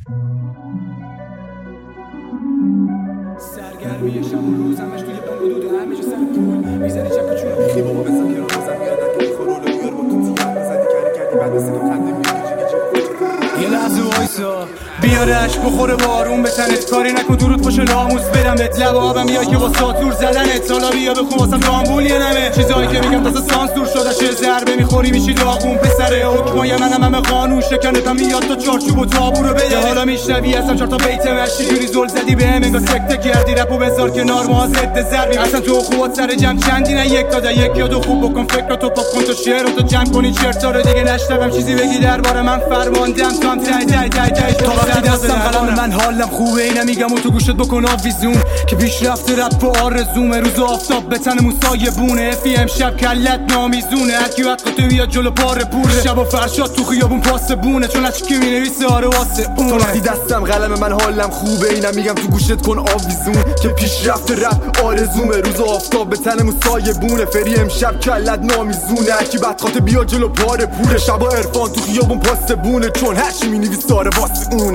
سرگرمی شب و روز همش توی بند و دود همه جا سر پول میزنی چپ چون بیخی بابا بزن که رو بزن میاد نکنی خورولو بیار با تو تیگر بزدی کردی بعد دستی که خنده یه لحظه وایسا بیارش بخوره بارون به تنت کاری نکن درود پشت ناموس بدمت لب آبم بیا که با ساتور زدنت سالا بیا بخون واسم رامبول یه نمه چیزایی که میگم تازه سانسور شده چه ضربه میخوری میشی داغون پسر حکمای منم همه قانون شکنتم میاد تا چارچوب و تابو رو بده حالا میشنوی اصلا 4 تا بیت مشی جوری زل زدی بهم انگار سکته کردی رپو بذار کنار ما ضد ضربی اصلا تو خوبات سر جمع چندی نه یک تا یک یا دو خوب بکن فکراتو پاک کن تو شعراتو جمع کنی چرتا رو دیگه نشنوم چیزی بگی درباره من فرماندم تو هم تا وقتی دستم قلم من حالم خوبه اینم میگم و تو گوشت بکن آویزون که پیشرفت رپ و آرزومه روز آفتاب به تن موسای بونه افی امشب کلت نامیزونه هرکی وقت تو بیاد جلو پاره پوره شب و فرشاد تو خیابون پاس بونه چون از کی مینویسه آره واسه اونه تا وقتی دستم قلم من حالم خوبه اینم میگم تو گوشت کن آویزون که پیشرفت رپ آرزومه روز آفتاب به تن موسای بونه فری امشب کلت نامیزونه هرکی بدخواد بیاد جلو پاره پوره شب و عرفان تو خیابون پاس بونه چون هرچی مینویسه آره واسه اونه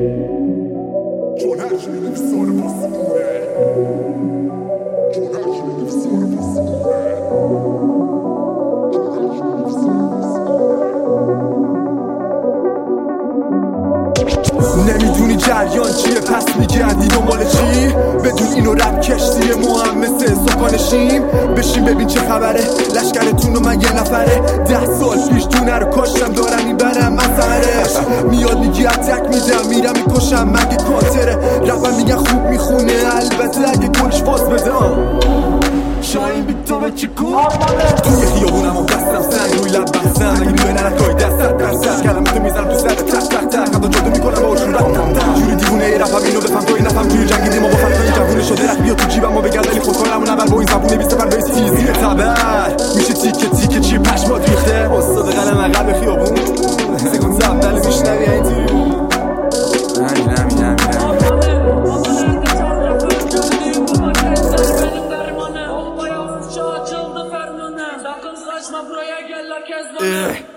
چون هرچی مینویسه آره واسه اونه چون هرچی مینویسه آره واسه اونه نمیدونی جریان چیه پس میگردی دنبال چی بدون اینو رپ کشتی مثل سکانشیم بشین ببین چه خبره لشکرتون و من یه نفره 10 سال پیش دونه رو کاشتم دارم میبرم من ثمرش میاد میگی اتک میدم میرم میکشم مگه کانتره رپم میگن خوب میخونه البته اگه گلش باز بده شاین بیتامه چی کن توی خیابونم و دستم سنگ روی لب بستم اگه بیای نرکای دستت درست کلمتو میزنم تو سر تک تک تک حتی جادو میکنم با شورت جوری دیوونه ای رپم اینو بفهم توی نفهم توی جنگیدیم و با فتای جوونه شده رخ بیا تو جیبم و بگرد ولی خودکارم و نبر با این زبونه 20 بر تیزی تبر میشه تیکه تیکه چی پشمات ریخته استاد قلم عقب خیابون سکون زبدل میشنوی اینطوری بود Sakın saçma buraya gel la kez